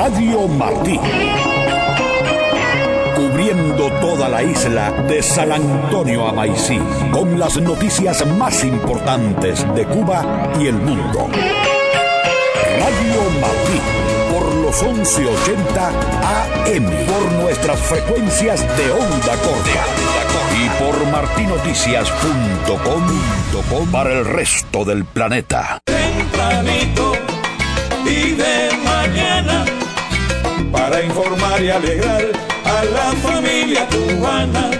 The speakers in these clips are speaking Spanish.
Radio Martí. Cubriendo toda la isla de San Antonio a Maicí, con las noticias más importantes de Cuba y el mundo. Radio Martí, por los 1180 AM, por nuestras frecuencias de onda corta y por martinoticias.com para el resto del planeta. Tempranito y de mañana, para informar y alegrar a la familia cubana.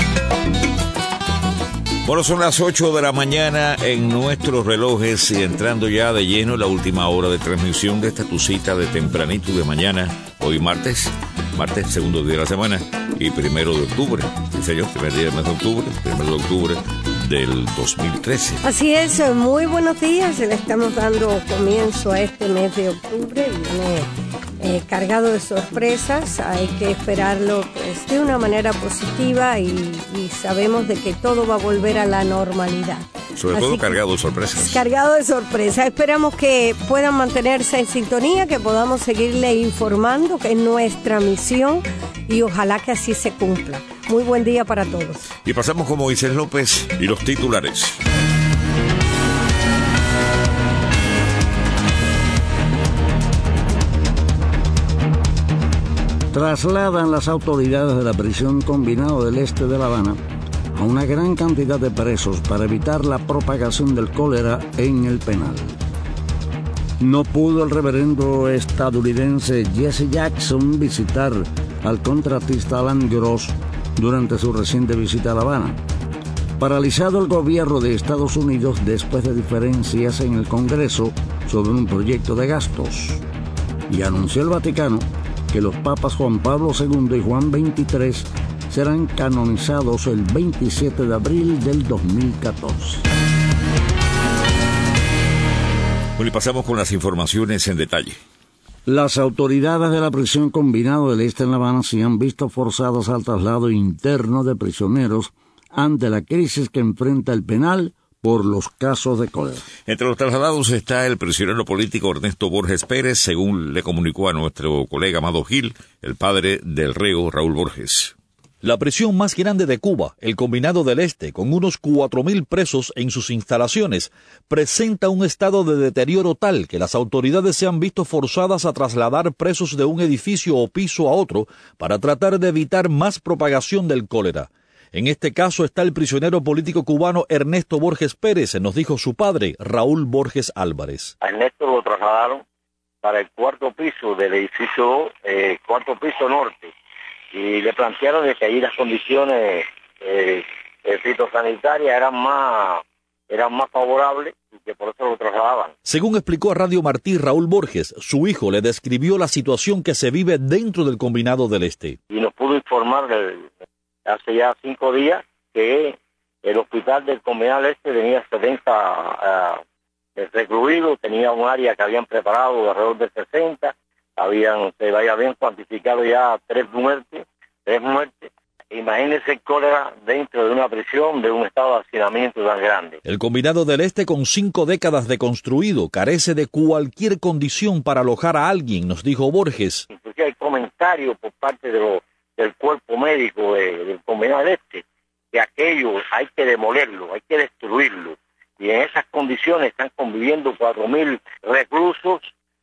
Bueno, son las 8 de la mañana en nuestros relojes y entrando ya de lleno en la última hora de transmisión de esta tu cita de tempranito de mañana. Hoy martes, segundo día de la semana y 1 de octubre. Sí, señor, primer día del mes de octubre, 1 de octubre del 2013. Así es, muy buenos días. Le estamos dando comienzo a este mes de octubre. Viene cargado de sorpresas. Hay que esperarlo pues, de una manera positiva y sabemos de que todo va a volver a la normalidad. Sobre todo cargado de sorpresas. Cargado de sorpresas. Esperamos que puedan mantenerse en sintonía, que podamos seguirle informando, que es nuestra misión y ojalá que así se cumpla. Muy buen día para todos. Y pasamos con Moisés López y los titulares. Trasladan las autoridades de la prisión Combinado del Este de La Habana a una gran cantidad de presos para evitar la propagación del cólera en el penal. No pudo el reverendo estadounidense Jesse Jackson visitar al contratista Alan Gross durante su reciente visita a La Habana. Paralizado el gobierno de Estados Unidos después de diferencias en el Congreso sobre un proyecto de gastos. Y anunció el Vaticano que los papas Juan Pablo II y Juan XXIII serán canonizados el 27 de abril del 2014. Bueno, y pasamos con las informaciones en detalle. Las autoridades de la prisión Combinado del Este en La Habana se han visto forzadas al traslado interno de prisioneros ante la crisis que enfrenta el penal por los casos de cólera. Entre los trasladados está el prisionero político Ernesto Borges Pérez, según le comunicó a nuestro colega Amado Gil, el padre del reo Raúl Borges. La prisión más grande de Cuba, el Combinado del Este, con unos 4,000 presos en sus instalaciones, presenta un estado de deterioro tal que las autoridades se han visto forzadas a trasladar presos de un edificio o piso a otro para tratar de evitar más propagación del cólera. En este caso está el prisionero político cubano Ernesto Borges Pérez, nos dijo su padre, Raúl Borges Álvarez. A Ernesto lo trasladaron para el cuarto piso del edificio, cuarto piso norte, y le plantearon de que allí las condiciones fitosanitarias eran más favorables y que por eso lo trasladaban. Según explicó a Radio Martí Raúl Borges, su hijo le describió la situación que se vive dentro del Combinado del Este. Y nos pudo informar hace ya 5 días que el hospital del Combinado del Este tenía 70 recluidos, tenía un área que habían preparado de alrededor de 60, se habían cuantificado ya 3 muertes. Imagínense el cólera dentro de una prisión, de un estado de hacinamiento tan grande. El Combinado del Este, con 5 décadas de construido, carece de cualquier condición para alojar a alguien, nos dijo Borges. Inclusive hay comentarios por parte del cuerpo médico del Combinado del Este, que aquello hay que demolerlo, hay que destruirlo. Y en esas condiciones están conviviendo 4,000 reclusos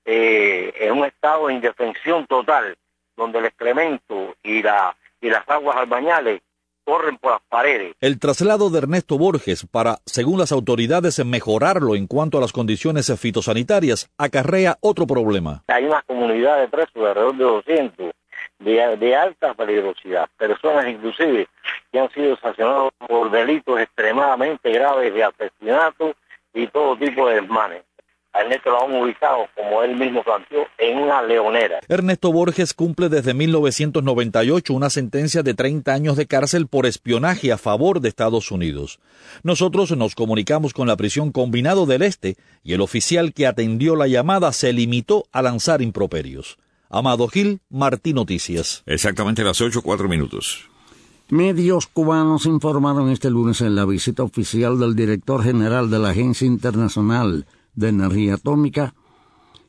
en un estado de indefensión total, donde el excremento y las aguas albañales corren por las paredes. El traslado de Ernesto Borges para, según las autoridades, mejorarlo en cuanto a las condiciones fitosanitarias, acarrea otro problema. Hay una comunidad de presos de alrededor de 200, de alta peligrosidad, personas inclusive que han sido sancionados por delitos extremadamente graves de asesinato y todo tipo de desmanes. A Ernesto lo han ubicado, como él mismo planteó, en una leonera. Ernesto Borges cumple desde 1998 una sentencia de 30 años de cárcel por espionaje a favor de Estados Unidos. Nosotros nos comunicamos con la prisión Combinado del Este y el oficial que atendió la llamada se limitó a lanzar improperios. Amado Gil, Martí Noticias. Exactamente las 8:04. Medios cubanos informaron este lunes en la visita oficial del director general de la Agencia Internacional de Energía Atómica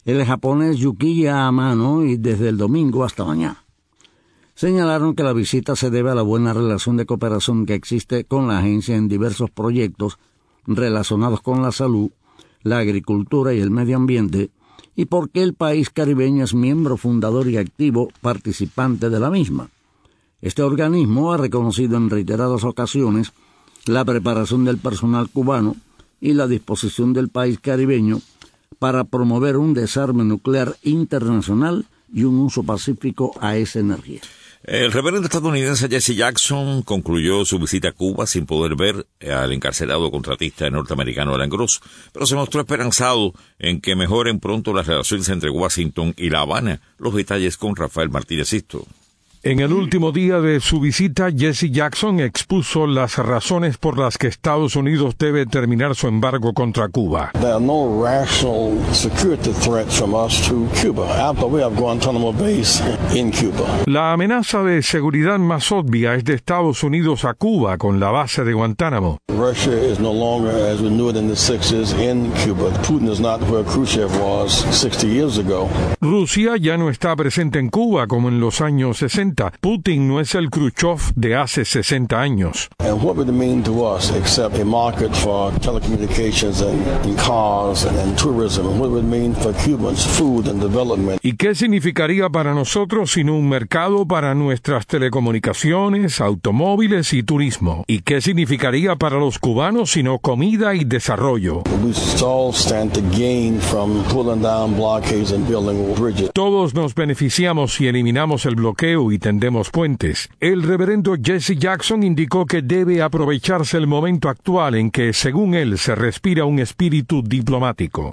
el japonés Yukiya Amano y desde el domingo hasta mañana. Señalaron que la visita se debe a la buena relación de cooperación que existe con la agencia en diversos proyectos relacionados con la salud, la agricultura y el medio ambiente, y porque el país caribeño es miembro fundador y activo participante de la misma. Este organismo ha reconocido en reiteradas ocasiones la preparación del personal cubano y la disposición del país caribeño para promover un desarme nuclear internacional y un uso pacífico a esa energía. El reverendo estadounidense Jesse Jackson concluyó su visita a Cuba sin poder ver al encarcelado contratista norteamericano Alan Gross, pero se mostró esperanzado en que mejoren pronto las relaciones entre Washington y La Habana. Los detalles con Rafael Martínez Sisto. En el último día de su visita, Jesse Jackson expuso las razones por las que Estados Unidos debe terminar su embargo contra Cuba. There are no rational security threats from us to Cuba after we have Guantanamo Base in Cuba. La amenaza de seguridad más obvia es de Estados Unidos a Cuba con la base de Guantánamo. Russia is no longer, as we knew it in the 60s, in Cuba. Putin is not where Khrushchev was 60 years ago. Rusia ya no está presente en Cuba como en los años 60. Putin no es el Khrushchev de hace 60 años. And what would it mean to us except a market for telecommunications and cars and tourism? What would it mean for Cubans, food and development? ¿Y qué significaría para nosotros sino un mercado para nuestras telecomunicaciones, automóviles y turismo? ¿Y qué significaría para los cubanos sino comida y desarrollo? We all stand to gain from pulling down blockades and building bridges. Todos nos beneficiamos si eliminamos el bloqueo y tendemos puentes. El reverendo Jesse Jackson indicó que debe aprovecharse el momento actual en que, según él, se respira un espíritu diplomático.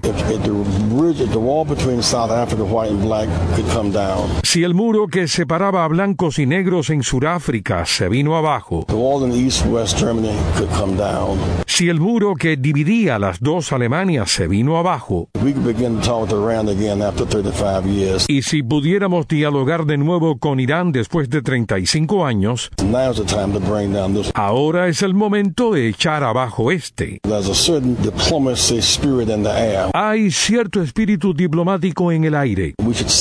Si el muro que separaba a blancos y negros en Sudáfrica se vino abajo, si el muro que dividía las dos Alemanias se vino abajo, y si pudiéramos dialogar de nuevo con Irán después de 35 años, ahora es el momento de echar abajo este. Hay cierto espíritu diplomático en el aire.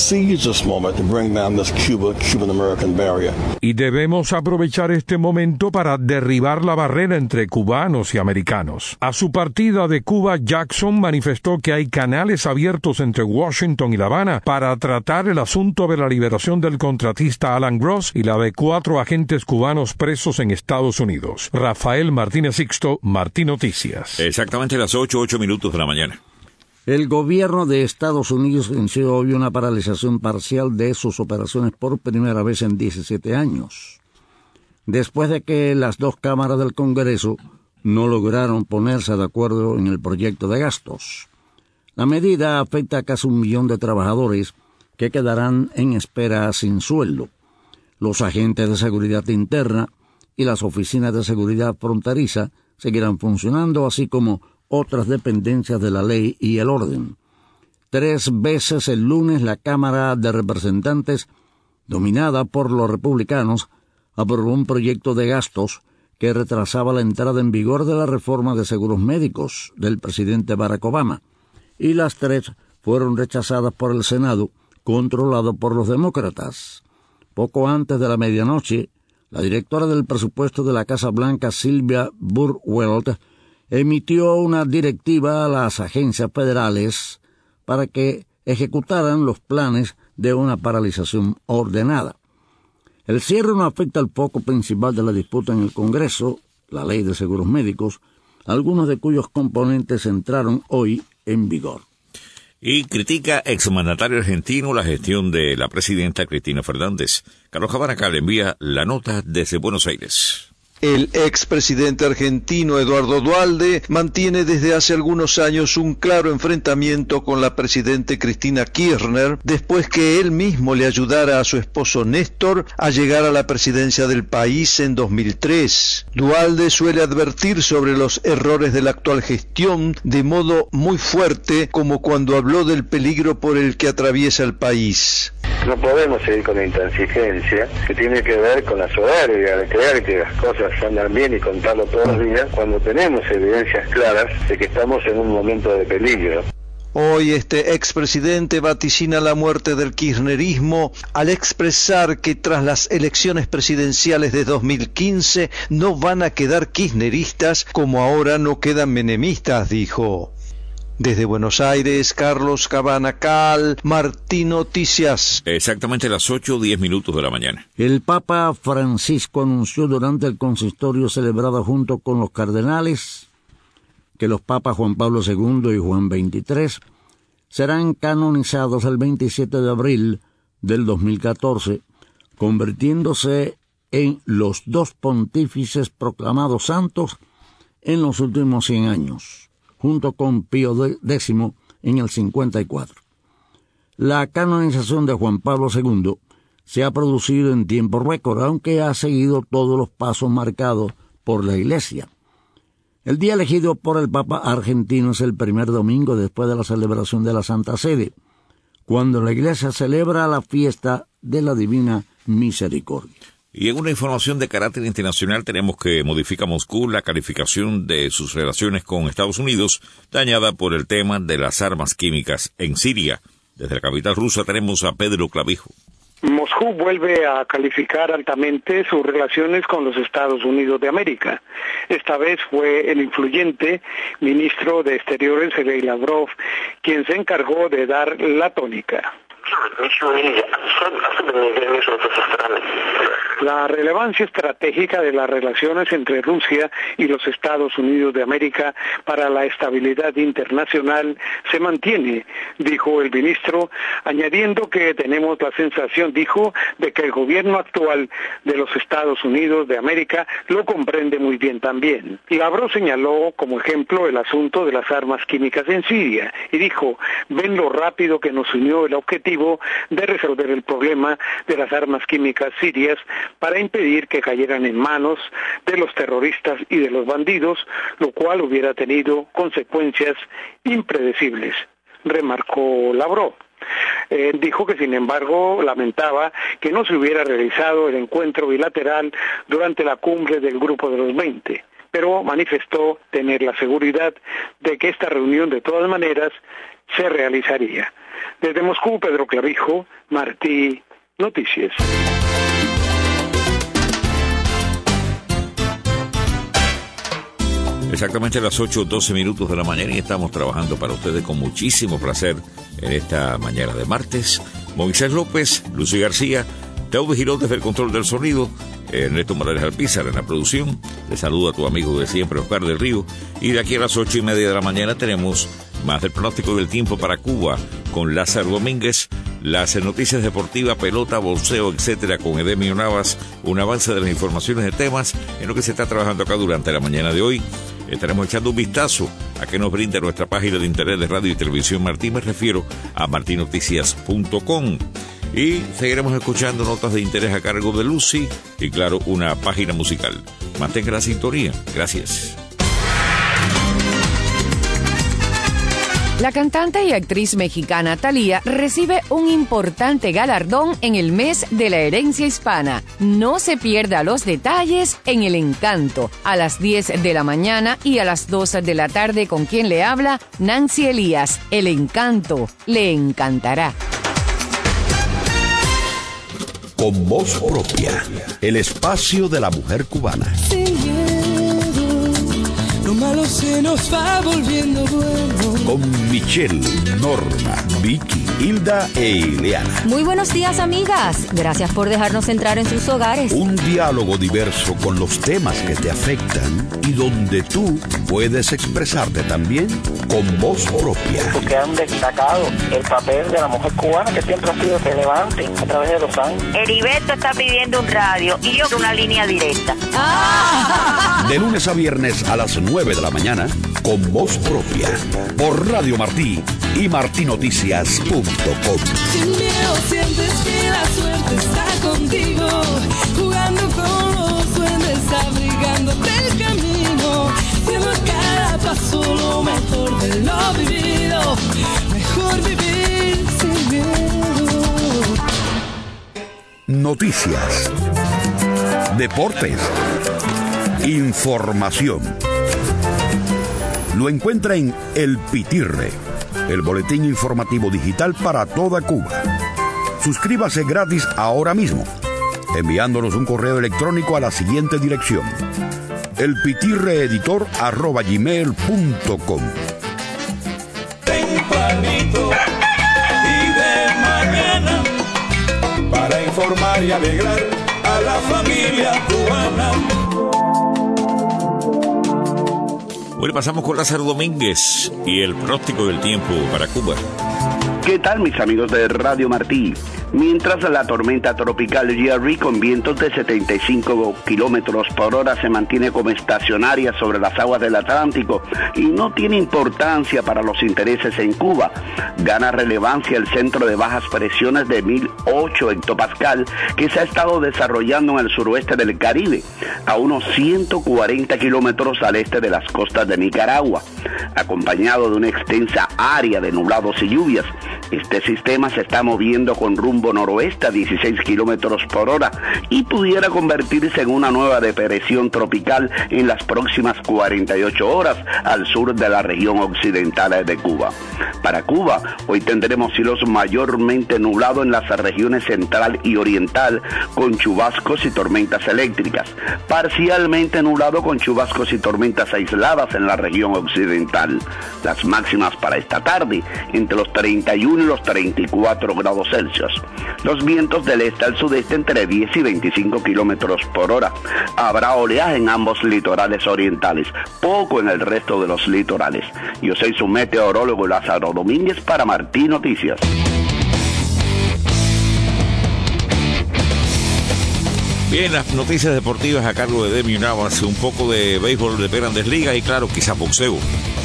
Y debemos aprovechar este momento para derribar la barrera entre cubanos y americanos. A su partida de Cuba, Jackson manifestó que hay canales abiertos entre Washington y La Habana para tratar el asunto de la liberación del contratista Alan Gross y la de 4 agentes cubanos presos en Estados Unidos. Rafael Martínez Sixto, Martín Noticias. Exactamente las 8:08 de la mañana. El gobierno de Estados Unidos inició hoy una paralización parcial de sus operaciones por primera vez en 17 años, después de que las dos cámaras del Congreso no lograron ponerse de acuerdo en el proyecto de gastos. La medida afecta a casi 1 millón de trabajadores que quedarán en espera sin sueldo. Los agentes de seguridad interna y las oficinas de seguridad fronteriza seguirán funcionando, así como otras dependencias de la ley y el orden. 3 veces el lunes la Cámara de Representantes, dominada por los republicanos, aprobó un proyecto de gastos que retrasaba la entrada en vigor de la reforma de seguros médicos del presidente Barack Obama, y las 3 fueron rechazadas por el Senado, controlado por los demócratas. Poco antes de la medianoche, la directora del presupuesto de la Casa Blanca, Sylvia Burwell, emitió una directiva a las agencias federales para que ejecutaran los planes de una paralización ordenada. El cierre no afecta al foco principal de la disputa en el Congreso, la ley de seguros médicos, algunos de cuyos componentes entraron hoy en vigor. Y critica exmandatario argentino la gestión de la presidenta Cristina Fernández. Carlos Cabaracá le envía la nota desde Buenos Aires. El expresidente argentino Eduardo Duhalde mantiene desde hace algunos años un claro enfrentamiento con la presidenta Cristina Kirchner después que él mismo le ayudara a su esposo Néstor a llegar a la presidencia del país en 2003. Duhalde suele advertir sobre los errores de la actual gestión de modo muy fuerte, como cuando habló del peligro por el que atraviesa el país. No podemos seguir con la intransigencia que tiene que ver con la soberbia de creer que las cosas andan bien y contarlo todos los días cuando tenemos evidencias claras de que estamos en un momento de peligro. Hoy este expresidente vaticina la muerte del kirchnerismo al expresar que tras las elecciones presidenciales de 2015 no van a quedar kirchneristas como ahora no quedan menemistas, dijo. Desde Buenos Aires, Carlos Cabana Cal, Martín Noticias. Exactamente las 8:10 de la mañana. El Papa Francisco anunció durante el consistorio celebrado junto con los cardenales que los papas Juan Pablo II y Juan XXIII serán canonizados el 27 de abril del 2014, convirtiéndose en los 2 pontífices proclamados santos en los últimos 100 años, junto con Pío X en el 54. La canonización de Juan Pablo II se ha producido en tiempo récord, aunque ha seguido todos los pasos marcados por la Iglesia. El día elegido por el Papa argentino es el primer domingo después de la celebración de la Santa Sede, cuando la Iglesia celebra la fiesta de la Divina Misericordia. Y en una información de carácter internacional tenemos que modifica Moscú la calificación de sus relaciones con Estados Unidos, dañada por el tema de las armas químicas en Siria. Desde la capital rusa tenemos a Pedro Clavijo. Moscú vuelve a calificar altamente sus relaciones con los Estados Unidos de América. Esta vez fue el influyente ministro de Exteriores, Sergei Lavrov, quien se encargó de dar la tónica. La relevancia estratégica de las relaciones entre Rusia y los Estados Unidos de América para la estabilidad internacional se mantiene, dijo el ministro, añadiendo que tenemos la sensación, dijo, de que el gobierno actual de los Estados Unidos de América lo comprende muy bien también. Lavrov señaló como ejemplo el asunto de las armas químicas en Siria y dijo, ven lo rápido que nos unió el objetivo de resolver el problema de las armas químicas sirias para impedir que cayeran en manos de los terroristas y de los bandidos, lo cual hubiera tenido consecuencias impredecibles, remarcó Lavrov. Dijo que, sin embargo, lamentaba que no se hubiera realizado el encuentro bilateral durante la cumbre del Grupo de los 20, pero manifestó tener la seguridad de que esta reunión, de todas maneras, se realizaría. Desde Moscú, Pedro Clavijo, Martí Noticias. Exactamente a las 8:12 de la mañana y estamos trabajando para ustedes con muchísimo placer en esta mañana de martes. Moisés López, Lucy García, Teudo Girón desde el control del sonido, Ernesto Morales Alpizar en la producción. Le saluda a tu amigo de siempre, Oscar del Río. Y de aquí a las 8:30 de la mañana tenemos más del pronóstico del tiempo para Cuba con Lázaro Domínguez, las noticias deportivas, pelota, boxeo, etcétera, con Edemio Navas, un avance de las informaciones de temas en lo que se está trabajando acá durante la mañana de hoy. Estaremos echando un vistazo a qué nos brinda nuestra página de internet de radio y televisión Martín, me refiero a martinoticias.com. Y seguiremos escuchando notas de interés a cargo de Lucy y, claro, una página musical. Mantenga la sintonía. Gracias. La cantante y actriz mexicana Thalía recibe un importante galardón en el mes de la herencia hispana. No se pierda los detalles en El Encanto, a las 10 de la mañana y a las 2 de la tarde, con quien le habla Nancy Elías. El Encanto le encantará. Con voz propia, el espacio de la mujer cubana. Sin miedo, lo malo se nos va volviendo bueno. Con Michelle, Norma, Vicky, Hilda e Ileana. Muy buenos días, amigas. Gracias por dejarnos entrar en sus hogares. Un diálogo diverso con los temas que te afectan y donde tú puedes expresarte también con voz propia. Porque han destacado el papel de la mujer cubana, que siempre ha sido relevante a través de los años. Heriberto está pidiendo un radio y yo una línea directa. De lunes a viernes a las 9 de la mañana, con voz propia, por Radio Martí y martinoticias.com. Sin miedo sientes que la suerte está contigo, jugando con los duendes, abrigándote el camino, siendo cada paso lo mejor de lo vivido, mejor vivir sin miedo. Noticias, deportes, información. Lo encuentra en El Pitirre, el boletín informativo digital para toda Cuba. Suscríbase gratis ahora mismo, enviándonos un correo electrónico a la siguiente dirección: elpitirreeditor@gmail.com. Tempranito y de mañana, para informar y alegrar a la familia cubana. Bueno, pasamos con Lázaro Domínguez y el pronóstico del tiempo para Cuba. ¿Qué tal, mis amigos de Radio Martí? Mientras la tormenta tropical Jerry, con vientos de 75 kilómetros por hora, se mantiene como estacionaria sobre las aguas del Atlántico y no tiene importancia para los intereses en Cuba, gana relevancia el centro de bajas presiones de 1008 hectopascal que se ha estado desarrollando en el suroeste del Caribe, a unos 140 kilómetros al este de las costas de Nicaragua, acompañado de una extensa área de nublados y lluvias. Este sistema se está moviendo con rumbo noroeste a 16 kilómetros por hora y pudiera convertirse en una nueva depresión tropical en las próximas 48 horas al sur de la región occidental de Cuba. Para Cuba, hoy tendremos cielos mayormente nublados en las regiones central y oriental, con chubascos y tormentas eléctricas, parcialmente nublado con chubascos y tormentas aisladas en la región occidental. Las máximas para esta tarde, entre los 31 y los 34 grados Celsius. Los vientos del este al sudeste entre 10 y 25 kilómetros por hora. Habrá oleaje en ambos litorales orientales, poco en el resto de los litorales. Yo soy su meteorólogo Lázaro Domínguez para Martí Noticias. Bien, las noticias deportivas a cargo de Demi Navas, un poco de béisbol de Grandes Ligas y claro, quizá boxeo.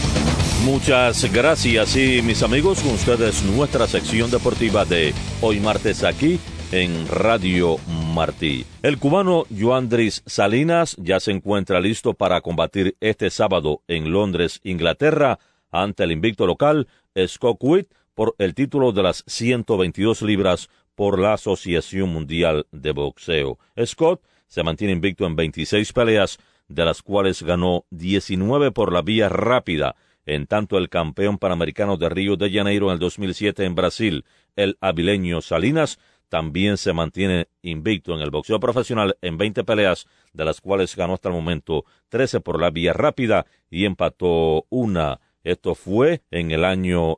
Muchas gracias y mis amigos, con ustedes nuestra sección deportiva de hoy martes aquí en Radio Martí. El cubano Yohandris Salinas ya se encuentra listo para combatir este sábado en Londres, Inglaterra, ante el invicto local Scott Witt por el título de las 122 libras por la Asociación Mundial de Boxeo. Scott se mantiene invicto en 26 peleas, de las cuales ganó 19 por la vía rápida. En tanto, el campeón panamericano de Río de Janeiro en el 2007 en Brasil, el avileño Salinas, también se mantiene invicto en el boxeo profesional en 20 peleas, de las cuales ganó hasta el momento 13 por la vía rápida y empató una. Esto fue en el año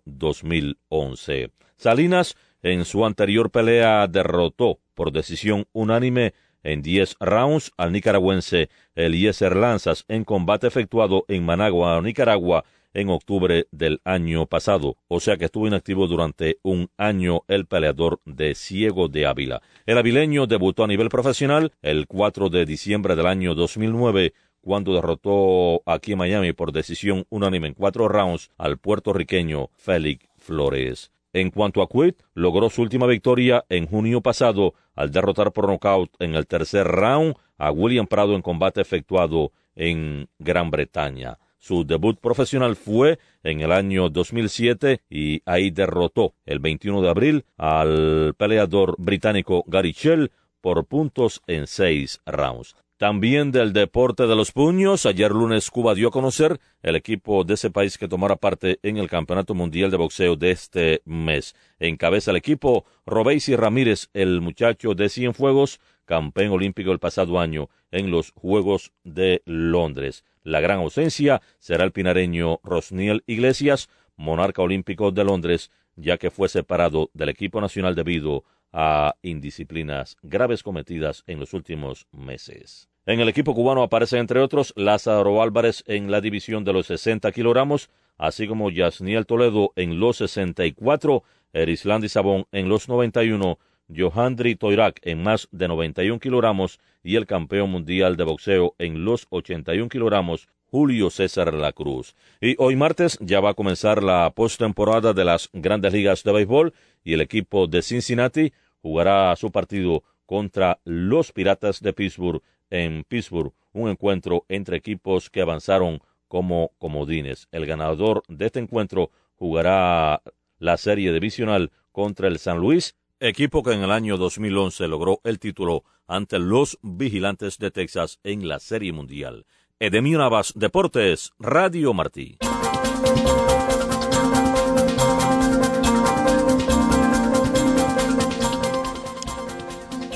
2011. Salinas, en su anterior pelea, derrotó por decisión unánime en 10 rounds al nicaragüense Eliezer Lanzas en combate efectuado en Managua, Nicaragua, en octubre del año pasado, o sea que estuvo inactivo durante un año el peleador de Ciego de Ávila. El avileño debutó a nivel profesional el 4 de diciembre del año 2009, cuando derrotó aquí en Miami por decisión unánime en 4 rounds al puertorriqueño Félix Flores. En cuanto a Witt, logró su última victoria en junio pasado al derrotar por nocaut en el tercer round a William Prado en combate efectuado en Gran Bretaña. Su debut profesional fue en el año 2007 y ahí derrotó el 21 de abril al peleador británico Gary Shell por puntos en 6 rounds. También del deporte de los puños, ayer lunes Cuba dio a conocer el equipo de ese país que tomará parte en el Campeonato Mundial de Boxeo de este mes. Encabeza el equipo Robeysi Ramírez, el muchacho de Cienfuegos, campeón olímpico el pasado año en los Juegos de Londres. La gran ausencia será el pinareño Rosniel Iglesias, monarca olímpico de Londres, ya que fue separado del equipo nacional debido a indisciplinas graves cometidas en los últimos meses. En el equipo cubano aparecen, entre otros, Lázaro Álvarez en la división de los 60 kilogramos, así como Yasniel Toledo en los 64, Erislandi Sabón en los 91, Yohandri Toirac en más de 91 kilogramos y el campeón mundial de boxeo en los 81 kilogramos, Julio César La Cruz. Y hoy martes ya va a comenzar la postemporada de las Grandes Ligas de Béisbol y el equipo de Cincinnati jugará su partido contra los Piratas de Pittsburgh en Pittsburgh, un encuentro entre equipos que avanzaron como comodines. El ganador de este encuentro jugará la serie divisional contra el San Luis, equipo que en el año 2011 logró el título ante los Vigilantes de Texas en la Serie Mundial. Edemio Navas, Deportes, Radio Martí.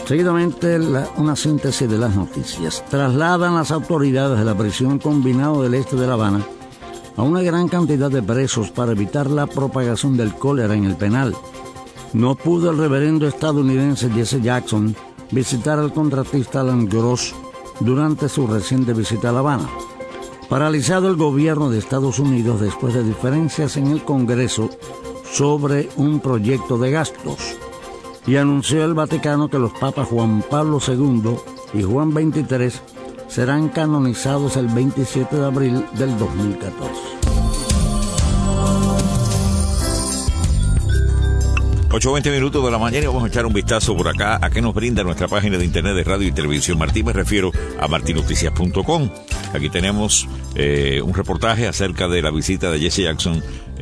Seguidamente, una síntesis de las noticias. Trasladan las autoridades de la prisión combinado del este de La Habana a una gran cantidad de presos para evitar la propagación del cólera en el penal. No pudo el reverendo estadounidense Jesse Jackson visitar al contratista Alan Gross durante su reciente visita a La Habana. Paralizado el gobierno de Estados Unidos después de diferencias en el Congreso sobre un proyecto de gastos. Y anunció el Vaticano que los papas Juan Pablo II y Juan XXIII serán canonizados el 27 de abril del 2014. 8:20 minutos de la mañana y vamos a echar un vistazo por acá a qué nos brinda nuestra página de internet de Radio y Televisión Martí. Me refiero a martinoticias.com. Aquí tenemos un reportaje acerca de la visita de Jesse Jackson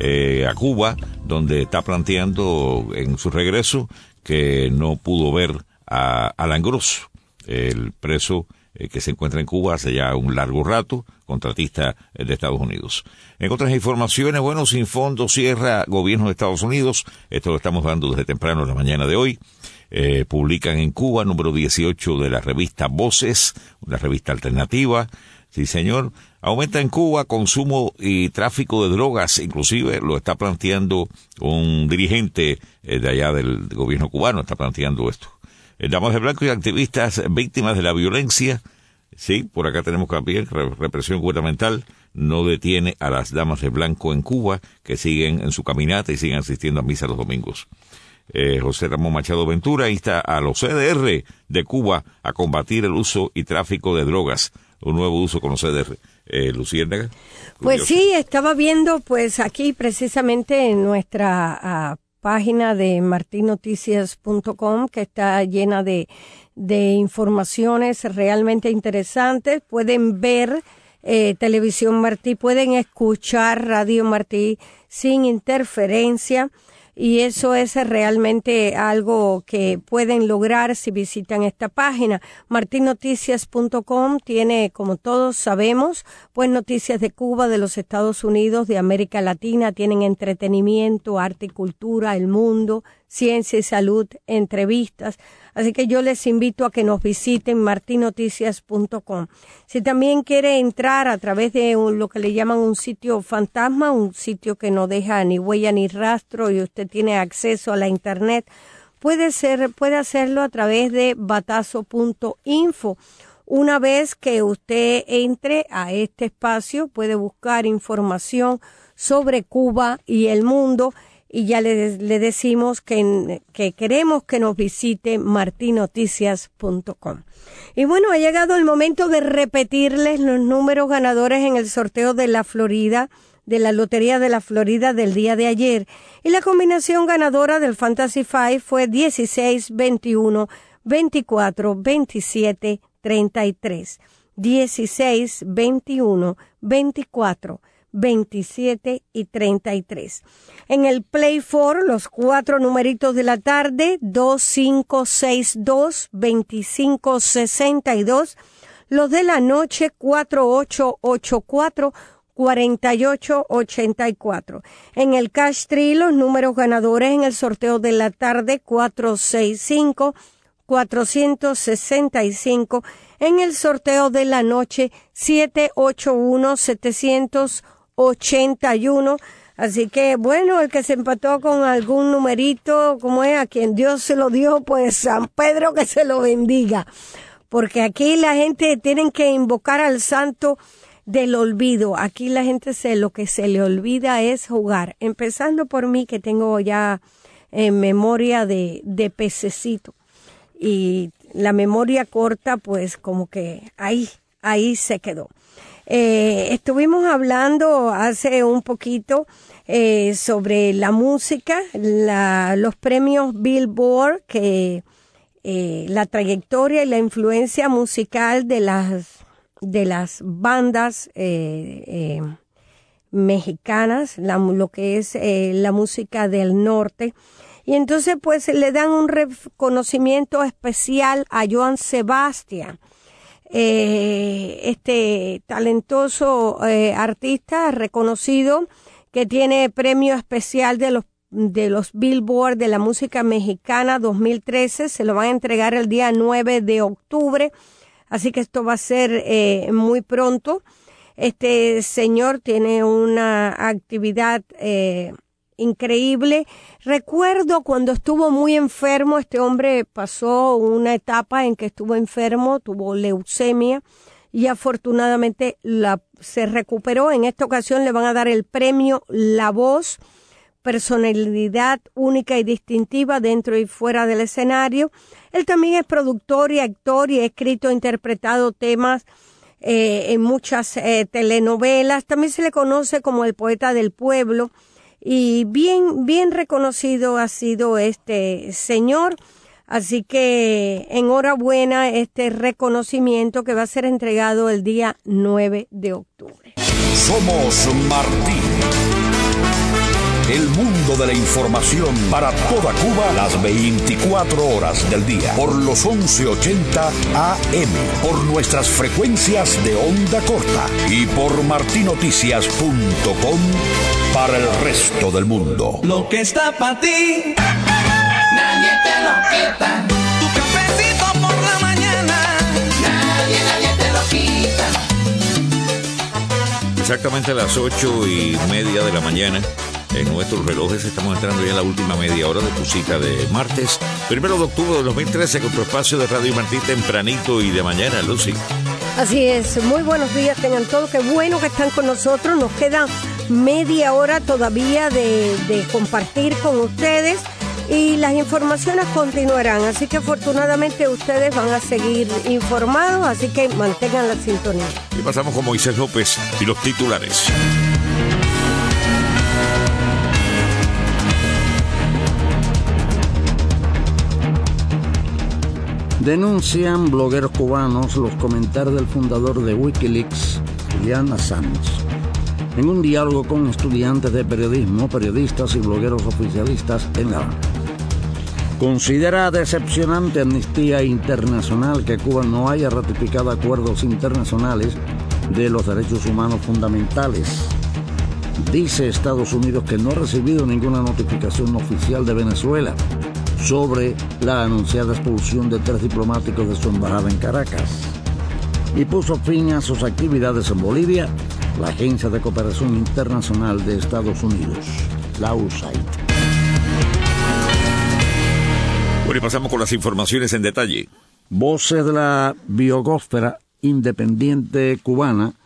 a Cuba, donde está planteando en su regreso que no pudo ver a Alan Gross, el preso que se encuentra en Cuba hace ya un largo rato, contratista de Estados Unidos. En otras informaciones, bueno, Sin Fondo cierra gobierno de Estados Unidos. Esto lo estamos dando desde temprano en la mañana de hoy. Publican en Cuba, número 18 de la revista Voces, una revista alternativa. Sí, señor. Aumenta en Cuba consumo y tráfico de drogas, inclusive lo está planteando un dirigente de allá del gobierno cubano, está planteando esto. Damas de blanco y activistas víctimas de la violencia. Sí, por acá tenemos también represión gubernamental. No detiene a las damas de blanco en Cuba, que siguen en su caminata y siguen asistiendo a misa los domingos. José Ramón Machado Ventura insta a los CDR de Cuba a combatir el uso y tráfico de drogas. Un nuevo uso con los CDR. Luciérnaga. Pues sí, estaba viendo pues aquí precisamente en nuestra página de martinoticias.com, que está llena de informaciones realmente interesantes. Pueden ver Televisión Martí, pueden escuchar Radio Martí sin interferencia, y eso es realmente algo que pueden lograr si visitan esta página. martinoticias.com tiene, como todos sabemos, pues noticias de Cuba, de los Estados Unidos, de América Latina. Tienen entretenimiento, arte y cultura, el mundo, ciencia y salud, entrevistas. Así que yo les invito a que nos visiten martinoticias.com. Si también quiere entrar a través de lo que le llaman un sitio fantasma, un sitio que no deja ni huella ni rastro y usted tiene acceso a la internet, puede hacerlo a través de batazo.info. Una vez que usted entre a este espacio, puede buscar información sobre Cuba y el mundo. Y ya le decimos que queremos que nos visite martinoticias.com. Y bueno, ha llegado el momento de repetirles los números ganadores en el sorteo de la Florida, de la Lotería de la Florida del día de ayer. Y la combinación ganadora del Fantasy Five fue 16, 21, 24, 27, 33. 16, 21, 24, 27 y 33. En el Play 4, los 4 numeritos de la tarde, 2562, 2562. Los de la noche, 4884, 4884. En el Cash Tree, los números ganadores en el sorteo de la tarde, 465, 465. En el sorteo de la noche, 781, 781. Así que, bueno, el que se empató con algún numerito, como es, a quien Dios se lo dio, pues San Pedro que se lo bendiga. Porque aquí la gente tiene que invocar al santo del olvido. Aquí la gente lo que se le olvida es jugar. Empezando por mí, que tengo ya memoria de pececito. Y la memoria corta, pues como que ahí se quedó. Estuvimos hablando hace un poquito sobre la música, los premios Billboard, que la trayectoria y la influencia musical de las bandas mexicanas, lo que es la música del norte. Y entonces pues le dan un reconocimiento especial a Joan Sebastián. Este talentoso artista reconocido, que tiene premio especial de los de los Billboard de la música mexicana 2013. Se lo van a entregar el día 9 de octubre. Así que esto va a ser muy pronto. Este señor tiene una actividad increíble. Recuerdo cuando estuvo muy enfermo, este hombre pasó una etapa en que estuvo enfermo, tuvo leucemia y afortunadamente se recuperó. En esta ocasión le van a dar el premio La Voz, personalidad única y distintiva dentro y fuera del escenario. Él también es productor y actor y ha escrito e interpretado temas en muchas telenovelas. También se le conoce como el poeta del pueblo y bien reconocido ha sido este señor. Así que enhorabuena este reconocimiento que va a ser entregado el día 9 de octubre. Somos Martí. El mundo de la información para toda Cuba las 24 horas del día por los 1180 AM, por nuestras frecuencias de onda corta y por martinoticias.com para el resto del mundo. Lo que está para ti, nadie te lo quita. Tu cafecito por la mañana, nadie te lo quita. Exactamente a las 8:30 de la mañana. En nuestros relojes estamos entrando ya en la última media hora de tu cita de martes, 1 de octubre de 2013, con tu espacio de Radio Martí tempranito y de mañana, Lucy. Así es, muy buenos días tengan todos, qué bueno que están con nosotros. Nos queda media hora todavía de compartir con ustedes y las informaciones continuarán, así que afortunadamente ustedes van a seguir informados, así que mantengan la sintonía. Y pasamos con Moisés López y los titulares. Denuncian blogueros cubanos los comentarios del fundador de Wikileaks, Julian Assange, en un diálogo con estudiantes de periodismo, periodistas y blogueros oficialistas en La Habana. Considera decepcionante Amnistía Internacional que Cuba no haya ratificado acuerdos internacionales de los derechos humanos fundamentales. Dice Estados Unidos que no ha recibido ninguna notificación oficial de Venezuela sobre la anunciada expulsión de 3 diplomáticos de su embajada en Caracas. Y puso fin a sus actividades en Bolivia, la Agencia de Cooperación Internacional de Estados Unidos, la USAID. Bueno, y pasamos con las informaciones en detalle. Voces de la biogósfera independiente cubana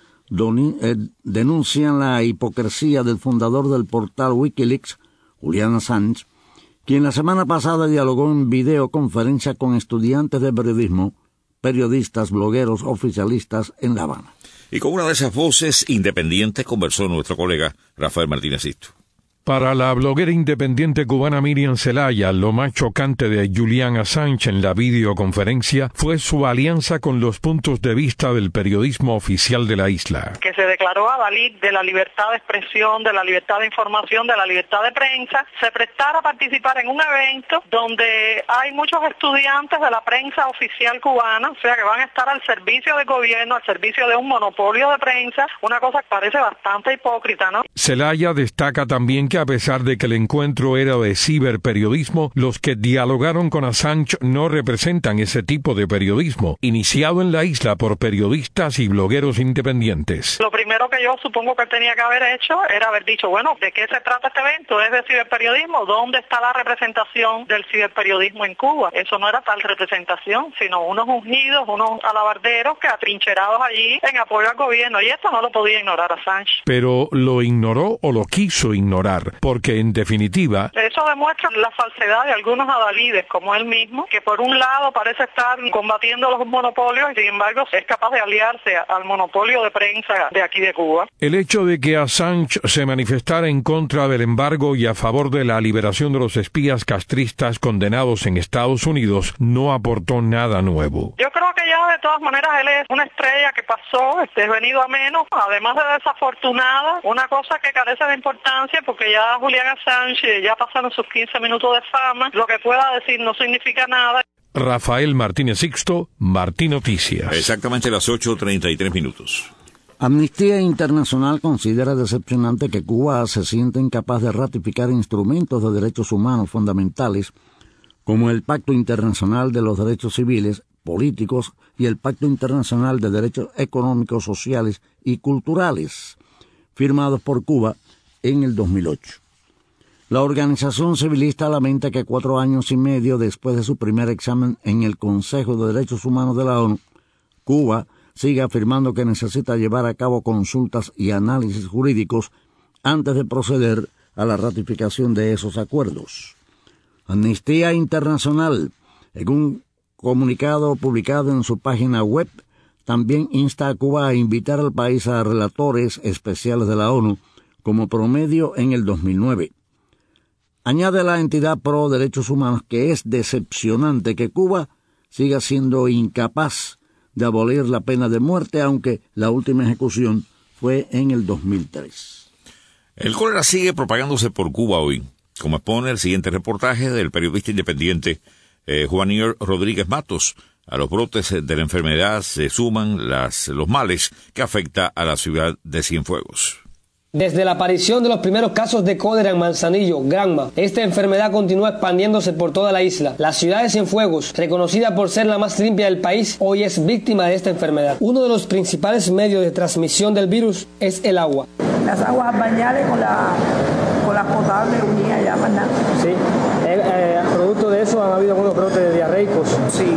denuncian la hipocresía del fundador del portal Wikileaks, Julian Assange, quien la semana pasada dialogó en videoconferencia con estudiantes de periodismo, periodistas, blogueros, oficialistas en La Habana. Y con una de esas voces independientes conversó nuestro colega Rafael Martínez Sisto. Para la bloguera independiente cubana Miriam Zelaya, lo más chocante de Julian Assange en la videoconferencia fue su alianza con los puntos de vista del periodismo oficial de la isla. Que se declaró adalid de la libertad de expresión, de la libertad de información, de la libertad de prensa, se prestara a participar en un evento donde hay muchos estudiantes de la prensa oficial cubana, o sea que van a estar al servicio del gobierno, al servicio de un monopolio de prensa, una cosa que parece bastante hipócrita, ¿no? Zelaya destaca también que a pesar de que el encuentro era de ciberperiodismo, los que dialogaron con Assange no representan ese tipo de periodismo, iniciado en la isla por periodistas y blogueros independientes. Lo primero que yo supongo que tenía que haber hecho era haber dicho, bueno, ¿de qué se trata este evento? ¿Es de ciberperiodismo? ¿Dónde está la representación del ciberperiodismo en Cuba? Eso no era tal representación, sino unos ungidos, unos alabarderos que atrincherados allí en apoyo al gobierno, y esto no lo podía ignorar Assange. Pero lo ignoró o lo quiso ignorar, porque en definitiva... Eso demuestra la falsedad de algunos adalides, como él mismo, que por un lado parece estar combatiendo los monopolios y sin embargo es capaz de aliarse al monopolio de prensa de aquí de Cuba. El hecho de que Assange se manifestara en contra del embargo y a favor de la liberación de los espías castristas condenados en Estados Unidos no aportó nada nuevo. Yo creo que ya de todas maneras él es una estrella que pasó, es venido a menos, además de desafortunada, una cosa que carece de importancia porque ya Julian Assange ya pasaron sus 15 minutos de fama, lo que pueda decir no significa nada. Rafael Martínez Sixto, Martí Noticias. Exactamente las 8:33 minutos. Amnistía Internacional considera decepcionante que Cuba se sienta incapaz de ratificar instrumentos de derechos humanos fundamentales como el Pacto Internacional de los Derechos Civiles, Políticos y el Pacto Internacional de Derechos Económicos, Sociales y Culturales, firmados por Cuba en el 2008. La organización civilista lamenta que 4 años y medio después de su primer examen en el Consejo de Derechos Humanos de la ONU, Cuba sigue afirmando que necesita llevar a cabo consultas y análisis jurídicos antes de proceder a la ratificación de esos acuerdos. Amnistía Internacional, en un comunicado publicado en su página web, también insta a Cuba a invitar al país a relatores especiales de la ONU como promedio en el 2009. Añade la entidad pro derechos humanos que es decepcionante que Cuba siga siendo incapaz de abolir la pena de muerte, aunque la última ejecución fue en el 2003. El cólera sigue propagándose por Cuba hoy, como expone el siguiente reportaje del periodista independiente Juanier Rodríguez Matos. A los brotes de la enfermedad se suman los males que afecta a la ciudad de Cienfuegos. Desde la aparición de los primeros casos de cólera en Manzanillo, Granma, esta enfermedad continúa expandiéndose por toda la isla. La ciudad de Cienfuegos, reconocida por ser la más limpia del país, hoy es víctima de esta enfermedad. Uno de los principales medios de transmisión del virus es el agua. Las aguas bañadas con las potables unidas ya más nada. Sí, producto de eso han habido algunos brotes diarreicos. Sí.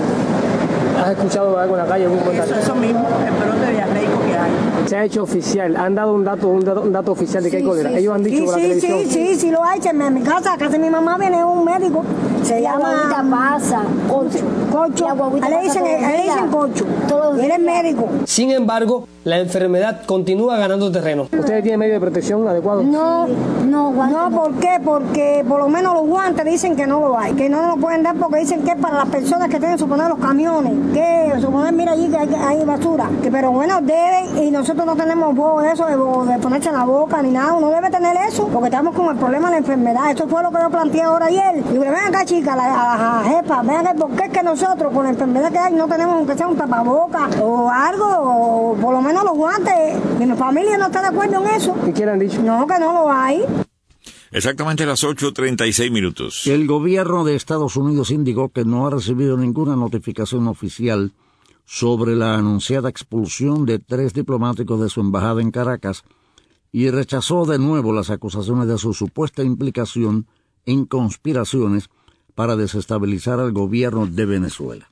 ¿Has escuchado algo en la calle? Eso mismo, el brote diarreico que hay. Se ha hecho oficial, han dado un dato oficial de que hay cólera. Ellos han dicho por la televisión. Sí, lo ha hecho. En mi casa de mi mamá viene un médico. Se llama pasa, Cocho. Le dicen Cocho. Y él es médico. Sin embargo, la enfermedad continúa ganando terreno. ¿Ustedes tienen medios de protección adecuados? No, ¿por qué? Porque por lo menos los guantes dicen que no lo hay, que no lo pueden dar porque dicen que es para las personas que tienen suponer los camiones, que suponer mira allí que hay basura, pero bueno, deben, y nosotros no tenemos eso de ponerse en la boca ni nada, uno debe tener eso, porque estamos con el problema de la enfermedad. Esto fue lo que yo planteé ahora ayer. Y ven acá, chicas, a la jefa, ven acá, ¿por qué es que nosotros con la enfermedad que hay no tenemos aunque sea un tapaboca o algo, o por lo menos los guantes? Mi familia no está de acuerdo en eso. ¿Y qué le han dicho? No, que no lo hay. Exactamente a las 8:36. El gobierno de Estados Unidos indicó que no ha recibido ninguna notificación oficial sobre la anunciada expulsión de 3 diplomáticos de su embajada en Caracas y rechazó de nuevo las acusaciones de su supuesta implicación en conspiraciones para desestabilizar al gobierno de Venezuela.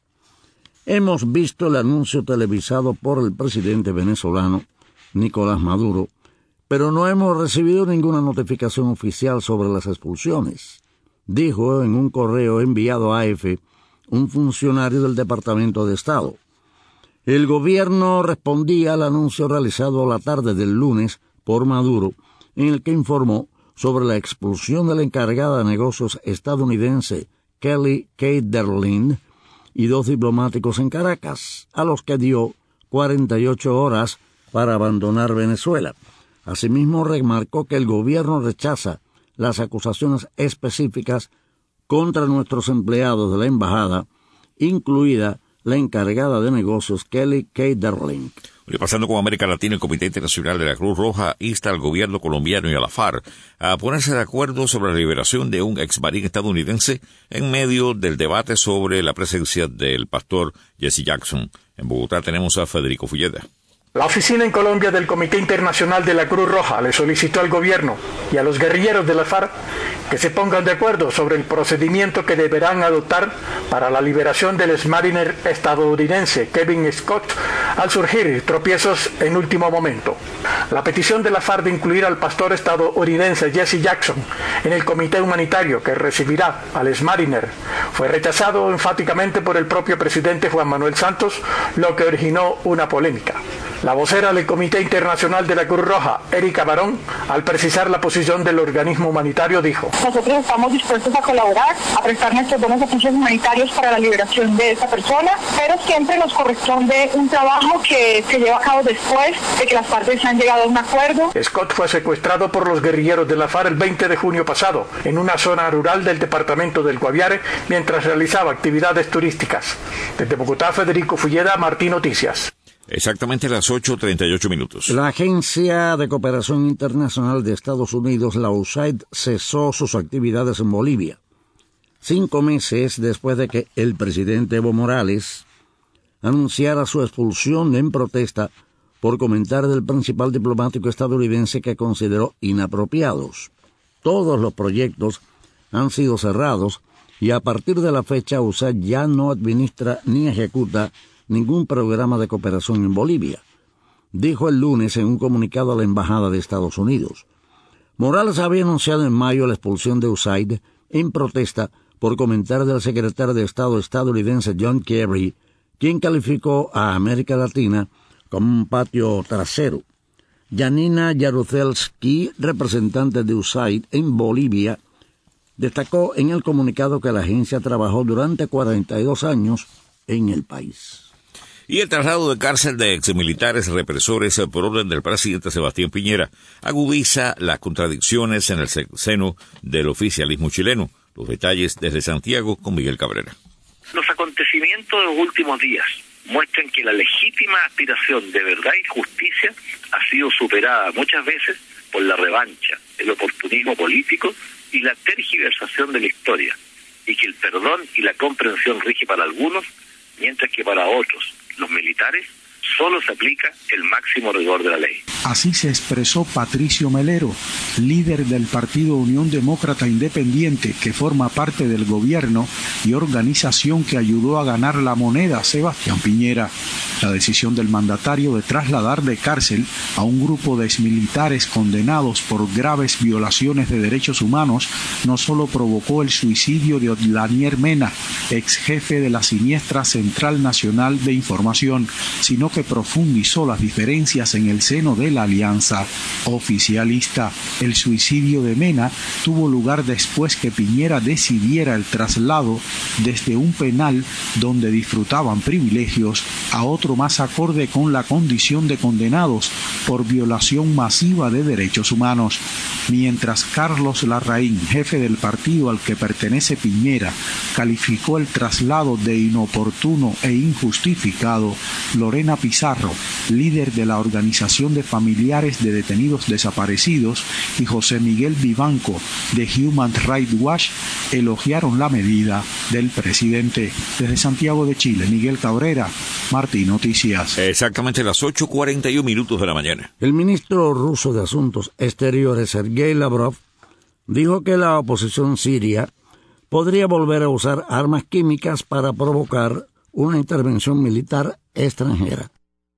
Hemos visto el anuncio televisado por el presidente venezolano, Nicolás Maduro, pero no hemos recibido ninguna notificación oficial sobre las expulsiones, dijo en un correo enviado a AF un funcionario del Departamento de Estado. El gobierno respondía al anuncio realizado la tarde del lunes por Maduro, en el que informó sobre la expulsión de la encargada de negocios estadounidense Kelly Caterlin y 2 diplomáticos en Caracas, a los que dio 48 horas para abandonar Venezuela. Asimismo, remarcó que el gobierno rechaza las acusaciones específicas contra nuestros empleados de la embajada, incluida la encargada de negocios Kelly Caterlin. Pasando con América Latina, el Comité Internacional de la Cruz Roja insta al gobierno colombiano y a la FARC a ponerse de acuerdo sobre la liberación de un exmarín estadounidense en medio del debate sobre la presencia del pastor Jesse Jackson. En Bogotá tenemos a Federico Fulleda. La oficina en Colombia del Comité Internacional de la Cruz Roja le solicitó al gobierno y a los guerrilleros de la FARC que se pongan de acuerdo sobre el procedimiento que deberán adoptar para la liberación del exmariner estadounidense Kevin Scott al surgir tropiezos en último momento. La petición de la FARC de incluir al pastor estadounidense Jesse Jackson en el comité humanitario que recibirá al exmariner fue rechazado enfáticamente por el propio presidente Juan Manuel Santos, lo que originó una polémica. La vocera del Comité Internacional de la Cruz Roja, Erika Barón, al precisar la posición del organismo humanitario, dijo: nosotros estamos dispuestos a colaborar, a prestar nuestros buenos servicios humanitarios para la liberación de esta persona, pero siempre nos corresponde un trabajo que se lleva a cabo después de que las partes han llegado a un acuerdo. Scott fue secuestrado por los guerrilleros de la FARC el 20 de junio pasado, en una zona rural del departamento del Guaviare, mientras realizaba actividades turísticas. Desde Bogotá, Federico Fulleda, Martín Noticias. Exactamente las 8:38 minutos. La Agencia de Cooperación Internacional de Estados Unidos, la USAID, cesó sus actividades en Bolivia, 5 meses después de que el presidente Evo Morales anunciara su expulsión en protesta por comentarios del principal diplomático estadounidense que consideró inapropiados. Todos los proyectos han sido cerrados y a partir de la fecha USAID ya no administra ni ejecuta ningún programa de cooperación en Bolivia, dijo el lunes en un comunicado a la Embajada de Estados Unidos. Morales había anunciado en mayo la expulsión de USAID en protesta por comentarios del secretario de Estado estadounidense John Kerry, quien calificó a América Latina como un patio trasero. Janina Jaruzelski, representante de USAID en Bolivia, destacó en el comunicado que la agencia trabajó durante 42 años en el país. Y el traslado de cárcel de exmilitares represores por orden del presidente Sebastián Piñera agudiza las contradicciones en el seno del oficialismo chileno. Los detalles desde Santiago con Miguel Cabrera. Los acontecimientos de los últimos días muestran que la legítima aspiración de verdad y justicia ha sido superada muchas veces por la revancha, el oportunismo político y la tergiversación de la historia, y que el perdón y la comprensión rige para algunos, mientras que para otros, los militares, solo se aplica el máximo rigor de la ley. Así se expresó Patricio Melero, líder del Partido Unión Demócrata Independiente, que forma parte del gobierno y organización que ayudó a ganar la moneda Sebastián Piñera. La decisión del mandatario de trasladar de cárcel a un grupo de exmilitares condenados por graves violaciones de derechos humanos no solo provocó el suicidio de Odlanier Mena, ex jefe de la siniestra Central Nacional de Información, sino que profundizó las diferencias en el seno de la alianza oficialista. El suicidio de Mena tuvo lugar después que Piñera decidiera el traslado desde un penal donde disfrutaban privilegios a otro más acorde con la condición de condenados por violación masiva de derechos humanos. Mientras Carlos Larraín, jefe del partido al que pertenece Piñera, calificó el traslado de inoportuno e injustificado, Lorena Pizarro, líder de la Organización de Familiares de Detenidos Desaparecidos, y José Miguel Vivanco, de Human Rights Watch, elogiaron la medida del presidente. Desde Santiago de Chile, Miguel Cabrera, Martí Noticias. Exactamente las 8:41 minutos de la mañana. El ministro ruso de Asuntos Exteriores, Sergei Lavrov, dijo que la oposición siria podría volver a usar armas químicas para provocar una intervención militar extranjera.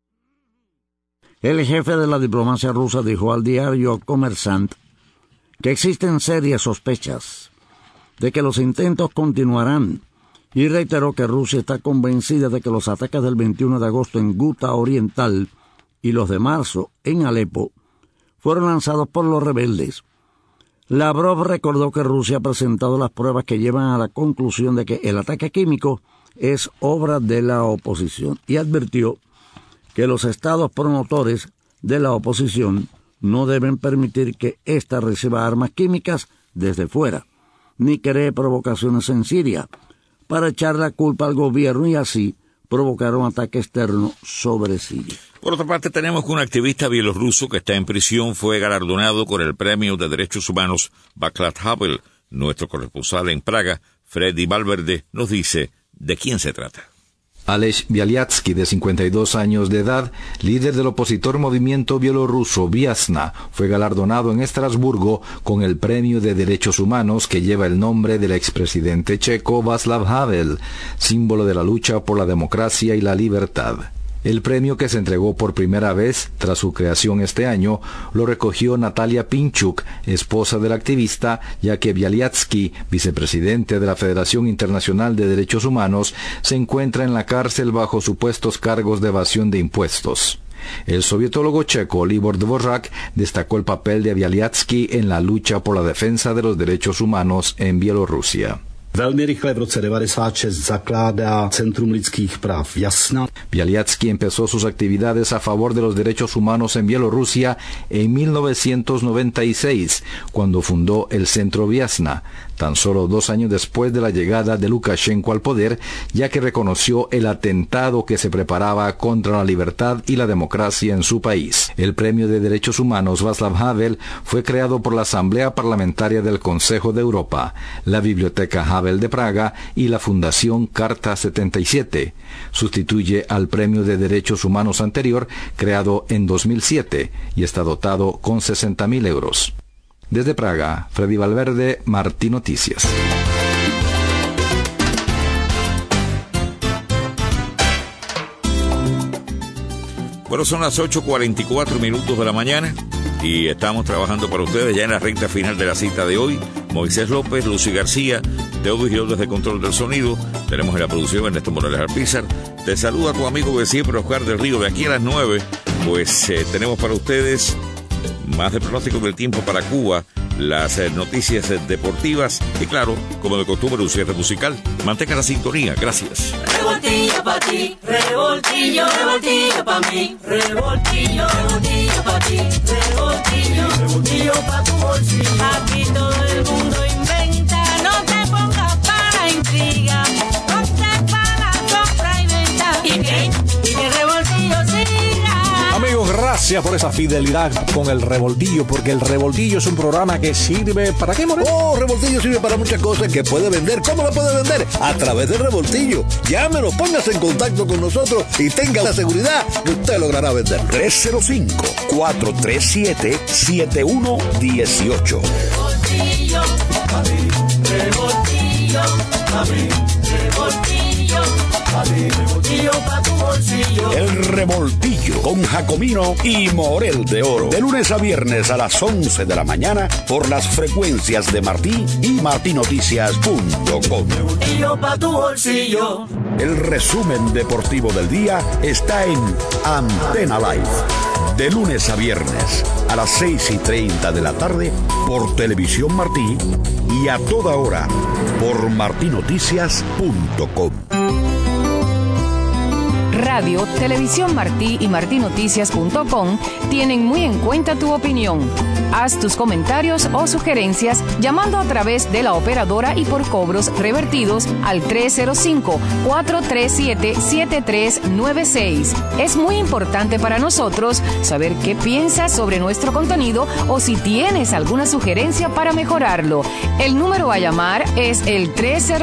El jefe de la diplomacia rusa dijo al diario Kommersant que existen serias sospechas de que los intentos continuarán y reiteró que Rusia está convencida de que los ataques del 21 de agosto en Guta Oriental y los de marzo en Alepo fueron lanzados por los rebeldes. Lavrov recordó que Rusia ha presentado las pruebas que llevan a la conclusión de que el ataque químico es obra de la oposición y advirtió que los estados promotores de la oposición no deben permitir que ésta reciba armas químicas desde fuera, ni cree provocaciones en Siria, para echar la culpa al gobierno y así provocar un ataque externo sobre Siria. Por otra parte, tenemos que un activista bielorruso que está en prisión fue galardonado con el Premio de Derechos Humanos Václav Havel. Nuestro corresponsal en Praga, Freddy Valverde, nos dice de quién se trata. Aleš Bialiatski, de 52 años de edad, líder del opositor movimiento bielorruso Viasna, fue galardonado en Estrasburgo con el Premio de Derechos Humanos que lleva el nombre del expresidente checo Václav Havel, símbolo de la lucha por la democracia y la libertad. El premio, que se entregó por primera vez tras su creación este año, lo recogió Natalia Pinchuk, esposa del activista, ya que Bialiatski, vicepresidente de la Federación Internacional de Derechos Humanos, se encuentra en la cárcel bajo supuestos cargos de evasión de impuestos. El sovietólogo checo Libor Dvorak destacó el papel de Bialiatski en la lucha por la defensa de los derechos humanos en Bielorrusia. Velmi rychle v roce 96 zakládá Centrum lidských práv Jasna. Bialiatski empezó sus actividades a favor de los derechos humanos en Bielorrusia en 1996, cuando fundó el Centro Viasna, tan solo 2 años después de la llegada de Lukashenko al poder, ya que reconoció el atentado que se preparaba contra la libertad y la democracia en su país. El Premio de Derechos Humanos Václav Havel fue creado por la Asamblea Parlamentaria del Consejo de Europa, la Biblioteca Havel de Praga y la Fundación Carta 77. Sustituye al Premio de Derechos Humanos anterior, creado en 2007, y está dotado con 60.000 euros. Desde Praga, Freddy Valverde, Martí Noticias. Bueno, son las 8:44 de la mañana y estamos trabajando para ustedes ya en la recta final de la cita de hoy. Moisés López, Lucy García, Teodo Gil desde Control del Sonido. Tenemos en la producción Ernesto Morales Alpizar. Te saluda tu amigo de siempre, Oscar del Río. De aquí a las 9, pues tenemos para ustedes más de pronóstico del tiempo para Cuba, las noticias deportivas y, claro, como de costumbre, un cierre musical. Mantenga la sintonía. Gracias. Revoltillo pa' ti, revoltillo, revoltillo pa' mí, revoltillo, revoltillo pa' ti, revoltillo, revoltillo pa' tu bolsillo. Aquí todo el mundo inventa, no te pongas para intriga, no te para compra y venta. Y que revoltillo siga. Amigos, gracias por esa fidelidad con el Revoltillo, porque el Revoltillo es un programa que sirve ¿para qué, Moreno? Oh, Revoltillo sirve para muchas cosas que puede vender. ¿Cómo lo puede vender? A través del Revoltillo. Llámenos, póngase en contacto con nosotros y tenga la seguridad que usted logrará vender. 305-437-7118. Revoltillo, a mí, revoltillo, a mí, revoltillo, a mí, revoltillo pa' tu bolsillo. El Revoltillo con Jacomino y Morel de Oro. De lunes a viernes a las 11 de la mañana por las frecuencias de Martí y martinoticias.com. Revoltillo pa' tu bolsillo. El resumen deportivo del día está en Antena Live. De lunes a viernes a las 6:30 de la tarde por Televisión Martí y a toda hora por martinoticias.com. Radio, Televisión Martí y martinoticias.com tienen muy en cuenta tu opinión. Haz tus comentarios o sugerencias llamando a través de la operadora y por cobros revertidos al 305-437-7396. Es muy importante para nosotros saber qué piensas sobre nuestro contenido o si tienes alguna sugerencia para mejorarlo. El número a llamar es el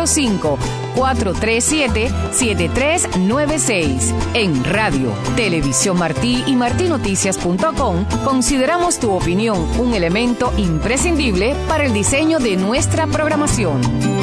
305-437-7396. En Radio, Televisión Martí y martinoticias.com consideramos tu opinión un elemento imprescindible para el diseño de nuestra programación.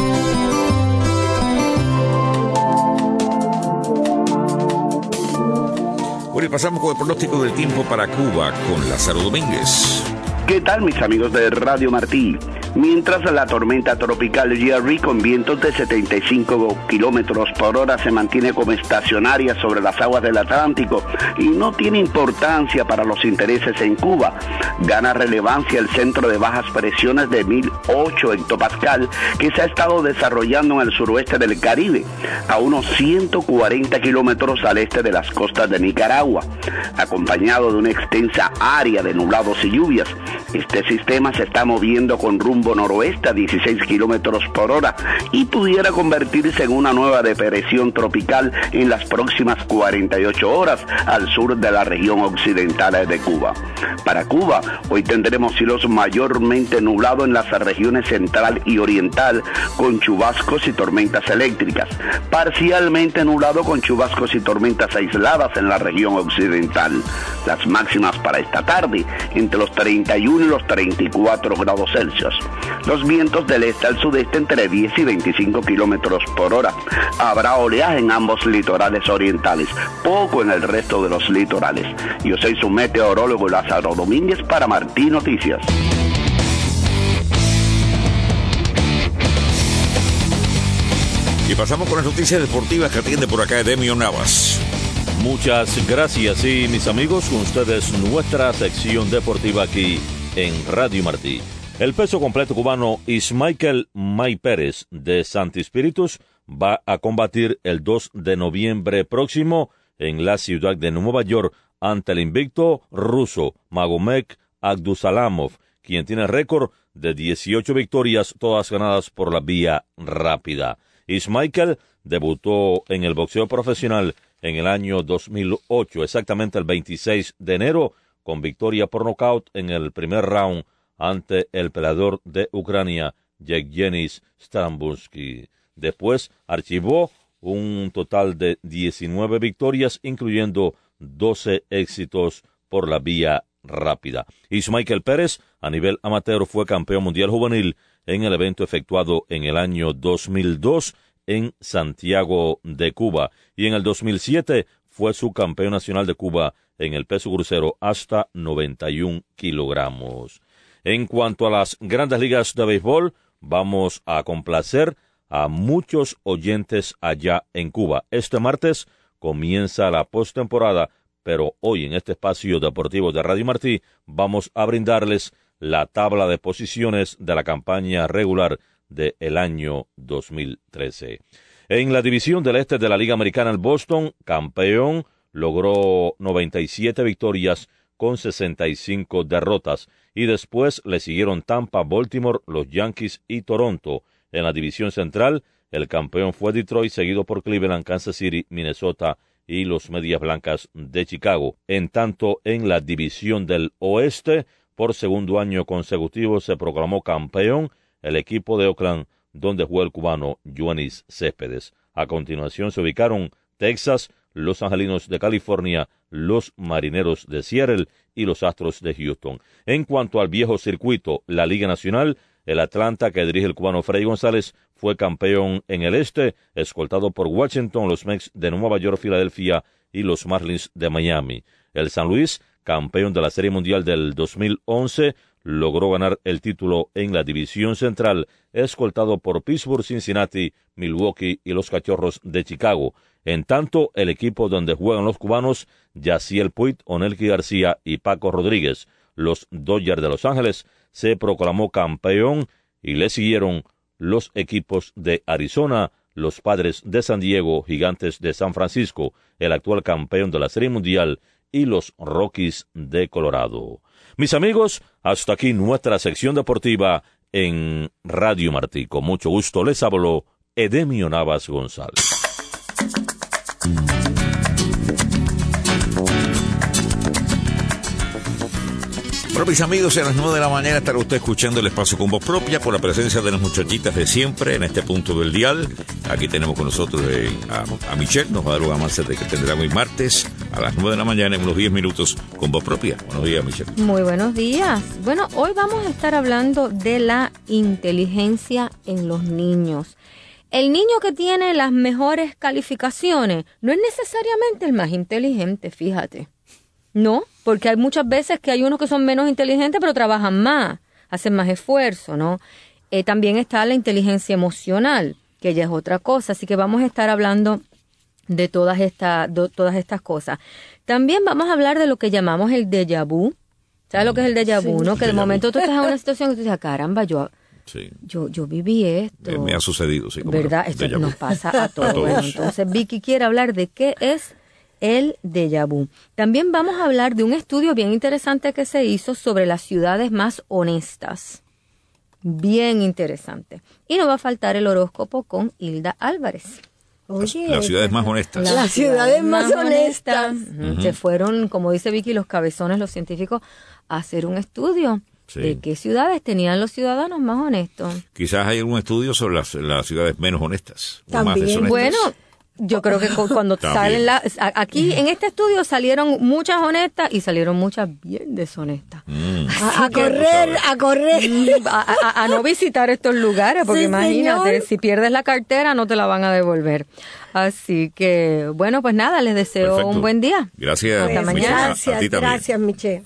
Bueno, y pasamos con el pronóstico del tiempo para Cuba con Lázaro Domínguez. ¿Qué tal, mis amigos de Radio Martí? Mientras la tormenta tropical Jerry con vientos de 75 kilómetros por hora se mantiene como estacionaria sobre las aguas del Atlántico y no tiene importancia para los intereses en Cuba, gana relevancia el centro de bajas presiones de 1008 hectopascal que se ha estado desarrollando en el suroeste del Caribe, a unos 140 kilómetros al este de las costas de Nicaragua, acompañado de una extensa área de nublados y lluvias. Este sistema se está moviendo con rumbo noroeste a 16 kilómetros por hora y pudiera convertirse en una nueva depresión tropical en las próximas 48 horas al sur de la región occidental de Cuba. Para Cuba, hoy tendremos cielos mayormente nublados en las regiones central y oriental, con chubascos y tormentas eléctricas, parcialmente nublado con chubascos y tormentas aisladas en la región occidental. Las máximas para esta tarde, entre los 31 y los 34 grados Celsius. Los vientos del este al sudeste entre 10 y 25 kilómetros por hora. Habrá oleaje en ambos litorales orientales, poco en el resto de los litorales. Yo soy su meteorólogo Lázaro Domínguez para Martí Noticias. Y pasamos con las noticias deportivas que atiende por acá Edemio Navas. Muchas gracias, y mis amigos, con ustedes nuestra sección deportiva aquí en Radio Martí. El peso completo cubano Ismael May Pérez de Santi Spíritus va a combatir el 2 de noviembre próximo en la ciudad de Nueva York ante el invicto ruso Magomed Abdusalamov, quien tiene récord de 18 victorias, todas ganadas por la vía rápida. Ismael debutó en el boxeo profesional en el año 2008, exactamente el 26 de enero, con victoria por nocaut en el primer round ante el peleador de Ucrania, Yevgeny Strambursky. Después archivó un total de 19 victorias, incluyendo 12 éxitos por la vía rápida. Ismael Pérez, a nivel amateur, fue campeón mundial juvenil en el evento efectuado en el año 2002 en Santiago de Cuba, y en el 2007 fue subcampeón nacional de Cuba en el peso crucero hasta 91 kilogramos. En cuanto a las grandes ligas de béisbol, vamos a complacer a muchos oyentes allá en Cuba. Este martes comienza la postemporada, pero hoy en este espacio deportivo de Radio Martí vamos a brindarles la tabla de posiciones de la campaña regular del año 2013. En la división del este de la Liga Americana, el Boston, campeón, logró 97 victorias con 65 derrotas, y después le siguieron Tampa, Baltimore, los Yankees y Toronto. En la división central, el campeón fue Detroit, seguido por Cleveland, Kansas City, Minnesota y los Medias Blancas de Chicago. En tanto, en la división del oeste, por segundo año consecutivo se proclamó campeón el equipo de Oakland, donde jugó el cubano Yoenis Céspedes. A continuación se ubicaron Texas, los Angelinos de California, los Marineros de Seattle y los Astros de Houston. En cuanto al viejo circuito, la Liga Nacional, el Atlanta, que dirige el cubano Freddy González, fue campeón en el este, escoltado por Washington, los Mets de Nueva York, Filadelfia y los Marlins de Miami. El San Luis, campeón de la Serie Mundial del 2011, logró ganar el título en la división central, escoltado por Pittsburgh, Cincinnati, Milwaukee y los Cachorros de Chicago. En tanto, el equipo donde juegan los cubanos, Yaciel Puig, Onelki García y Paco Rodríguez, los Dodgers de Los Ángeles, se proclamó campeón y le siguieron los equipos de Arizona, los Padres de San Diego, Gigantes de San Francisco, el actual campeón de la Serie Mundial, y los Rockies de Colorado. Mis amigos, hasta aquí nuestra sección deportiva en Radio Martí. Con mucho gusto les habló Edemio Navas González. Bueno, mis amigos, a las 9 de la mañana estará usted escuchando el espacio con voz propia, por la presencia de las muchachitas de siempre en este punto del dial. Aquí tenemos con nosotros a Michelle, nos va a dar un avance de que tendrá hoy martes a las 9 de la mañana en unos 10 minutos con voz propia. Buenos días, Michelle. Muy buenos días. Bueno, hoy vamos a estar hablando de la inteligencia en los niños. El niño que tiene las mejores calificaciones no es necesariamente el más inteligente, fíjate. No, porque hay muchas veces que hay unos que son menos inteligentes pero trabajan más, hacen más esfuerzo, ¿no? También está la inteligencia emocional, que ya es otra cosa, así que vamos a estar hablando de todas estas cosas. También vamos a hablar de lo que llamamos el déjà vu. ¿Sabes lo que es el déjà vu, no? Que de momento tú estás en una situación que tú dices, caramba, yo viví esto. Me ha sucedido, sí. ¿Verdad? Esto nos pasa a todos. Bueno, entonces Vicky quiere hablar de qué es el déjà vu. También vamos a hablar de un estudio bien interesante que se hizo sobre las ciudades más honestas. Bien interesante. Y no va a faltar el horóscopo con Hilda Álvarez. Oye, las ciudades más honestas. Las ciudades más honestas. Se fueron, como dice Vicky, los cabezones, los científicos, a hacer un estudio. Sí. ¿De qué ciudades tenían los ciudadanos más honestos? Quizás hay algún estudio sobre las ciudades menos honestas. También. Bueno, yo creo que cuando salen aquí en este estudio salieron muchas honestas y salieron muchas bien deshonestas. A correr. A no visitar estos lugares, porque sí, imagínate, señor, si pierdes la cartera no te la van a devolver. Así que, bueno, pues nada, les deseo Perfecto. Un buen día. Gracias. Hasta mañana. Gracias, Michelle.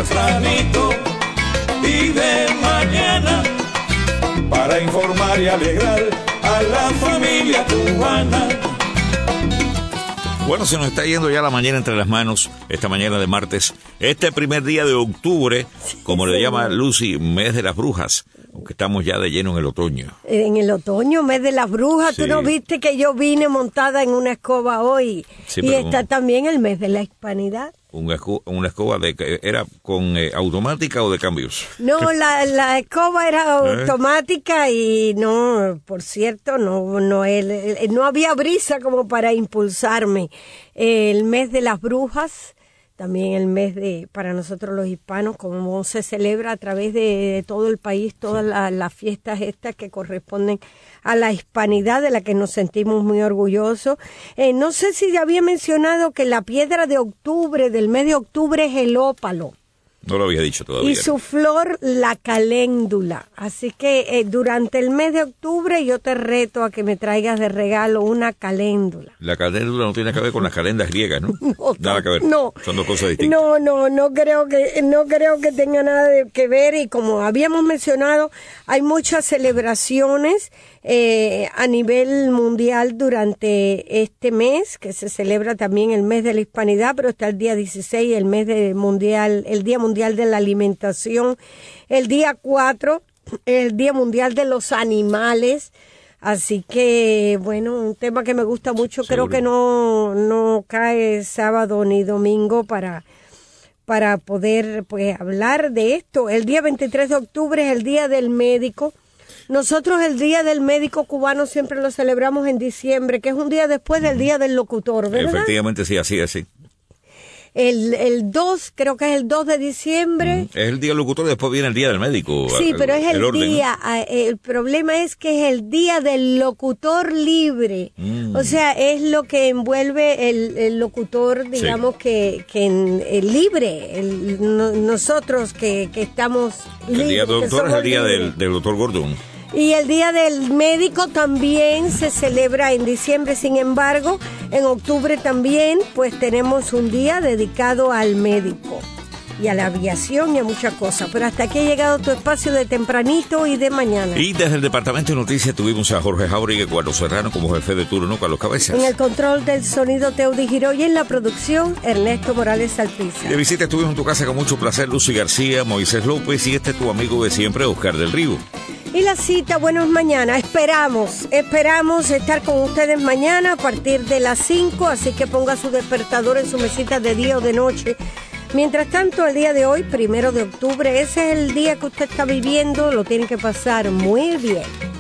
Y de mañana, para informar y alegrar a la familia cubana. Bueno, se nos está yendo ya la mañana entre las manos, esta mañana de martes, este primer día de octubre, como le llama Lucy, mes de las brujas, aunque estamos ya de lleno en el otoño. En el otoño, mes de las brujas, sí. Tú no viste que yo vine montada en una escoba hoy, sí, y está también el mes de la hispanidad. Una escoba ¿era con automática o de cambios? No, la escoba era automática y no, por cierto, no había brisa como para impulsarme. El mes de las brujas, también el mes para nosotros los hispanos, como se celebra a través de todo el país, todas las fiestas estas que corresponden a la hispanidad, de la que nos sentimos muy orgullosos. No sé si ya había mencionado que la piedra de octubre, del mes de octubre, es el ópalo. No lo había dicho todavía. Y su flor, la caléndula. Así que durante el mes de octubre yo te reto a que me traigas de regalo una caléndula. La caléndula no tiene que ver con las calendas griegas, ¿no? No, nada que ver. No. Son dos cosas distintas. No creo que tenga nada que ver. Y como habíamos mencionado, hay muchas celebraciones a nivel mundial durante este mes, que se celebra también el mes de la hispanidad, pero está el día 16, el Día Mundial de la Alimentación, el día 4, el Día Mundial de los Animales. Así que, bueno, un tema que me gusta mucho. Seguro. Creo que no cae sábado ni domingo para poder pues hablar de esto. El día 23 de octubre es el Día del Médico. Nosotros el Día del Médico cubano siempre lo celebramos en diciembre, que es un día después del Día del Locutor, ¿verdad? Efectivamente, sí, así. El 2, creo que es el 2 de diciembre. Es el Día del Locutor, después viene el Día del Médico. Sí, pero es el orden, día, ¿no? El problema es que es el Día del Locutor Libre. O sea, es lo que envuelve el locutor, digamos, sí. que libre. Nosotros que estamos libres. El Día del Doctor es el Día del Doctor Gordon. Y el Día del Médico también se celebra en diciembre. Sin embargo, en octubre también pues tenemos un día dedicado al médico y a la aviación y a muchas cosas. Pero hasta aquí ha llegado tu espacio de tempranito y de mañana. Y desde el Departamento de Noticias tuvimos a Jorge Jauregui, Eduardo Serrano como jefe de turno, Carlos Cabezas. En el control del sonido, Teudi Giró, y en la producción, Ernesto Morales Salpiza. De visita estuvimos en tu casa con mucho placer, Lucy García, Moisés López y tu amigo de siempre, Oscar del Río. Y la cita, buenos mañana. Esperamos estar con ustedes mañana a partir de las 5, así que ponga su despertador en su mesita de día o de noche. Mientras tanto, el día de hoy, 1 de octubre, ese es el día que usted está viviendo, lo tiene que pasar muy bien.